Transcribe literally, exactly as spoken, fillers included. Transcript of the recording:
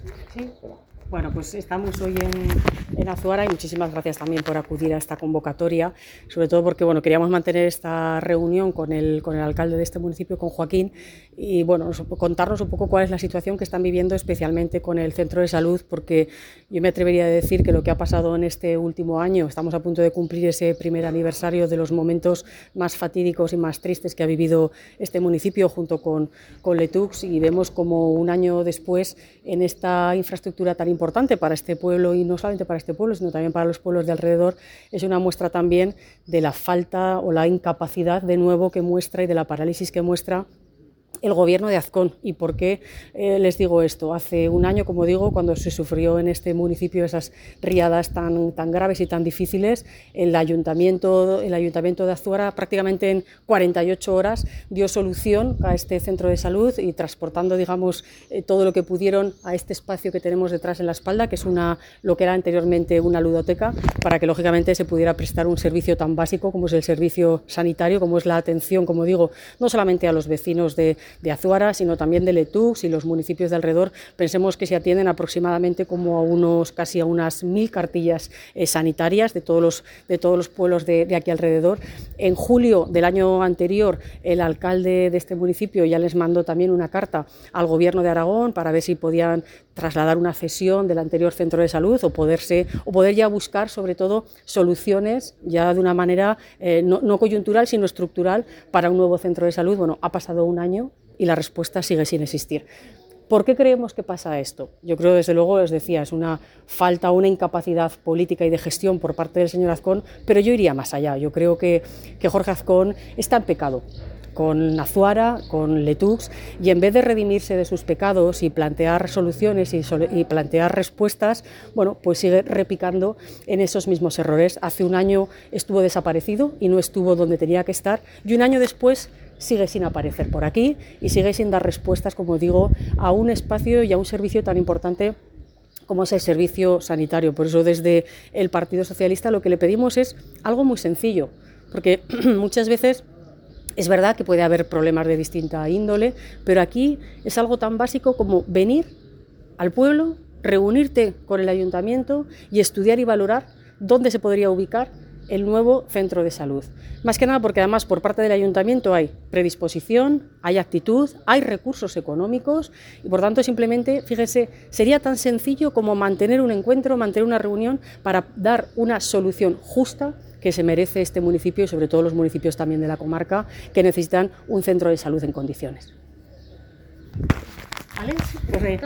Sí. Bueno, pues estamos hoy en, en Azuara y muchísimas gracias también por acudir a esta convocatoria, sobre todo porque bueno, queríamos mantener esta reunión con el, con el alcalde de este municipio, con Joaquín, y bueno, contarnos un poco cuál es la situación que están viviendo, especialmente con el centro de salud, porque yo me atrevería a decir que lo que ha pasado en este último año, estamos a punto de cumplir ese primer aniversario de los momentos más fatídicos y más tristes que ha vivido este municipio junto con, con Letux, y vemos como un año después en esta infraestructura tan importante para este pueblo, y no solamente para este pueblo, sino también para los pueblos de alrededor, es una muestra también de la falta o la incapacidad de nuevo que muestra y de la parálisis que muestra el gobierno de Azcón. ¿Y por qué eh, les digo esto? Hace un año, como digo, cuando se sufrió en este municipio esas riadas tan, tan graves y tan difíciles, el ayuntamiento, el ayuntamiento de Azuara prácticamente en cuarenta y ocho horas dio solución a este centro de salud y transportando, digamos, eh, todo lo que pudieron a este espacio que tenemos detrás en la espalda, que es una, lo que era anteriormente una ludoteca, para que lógicamente se pudiera prestar un servicio tan básico como es el servicio sanitario, como es la atención, como digo, no solamente a los vecinos de de Azuara, sino también de Letux y los municipios de alrededor. Pensemos que se atienden aproximadamente como a unos, casi a unas mil cartillas eh, sanitarias de todos los, de todos los pueblos de, de aquí alrededor. En julio del año anterior, el alcalde de este municipio ya les mandó también una carta al gobierno de Aragón para ver si podían trasladar una cesión del anterior centro de salud o, poderse, o poder ya buscar, sobre todo, soluciones ya de una manera eh, no, no coyuntural, sino estructural para un nuevo centro de salud. Bueno, ha pasado un año y la respuesta sigue sin existir. ¿Por qué creemos que pasa esto? Yo creo, desde luego, les decía, es una falta, una incapacidad política y de gestión por parte del señor Azcón, pero yo iría más allá. Yo creo que, que Jorge Azcón está en pecado con Azuara, con Letux, y en vez de redimirse de sus pecados y plantear soluciones y, sol y plantear respuestas, bueno, pues sigue repicando en esos mismos errores. Hace un año estuvo desaparecido y no estuvo donde tenía que estar, y un año después sigue sin aparecer por aquí y sigue sin dar respuestas, como digo, a un espacio y a un servicio tan importante como es el servicio sanitario. Por eso, desde el Partido Socialista lo que le pedimos es algo muy sencillo, porque muchas veces es verdad que puede haber problemas de distinta índole, pero aquí es algo tan básico como venir al pueblo, reunirte con el ayuntamiento y estudiar y valorar dónde se podría ubicar el nuevo centro de salud. Más que nada porque además por parte del ayuntamiento hay predisposición, hay actitud, hay recursos económicos y por tanto simplemente, fíjese, sería tan sencillo como mantener un encuentro, mantener una reunión para dar una solución justa que se merece este municipio y sobre todo los municipios también de la comarca que necesitan un centro de salud en condiciones. ¿Vale? Pues,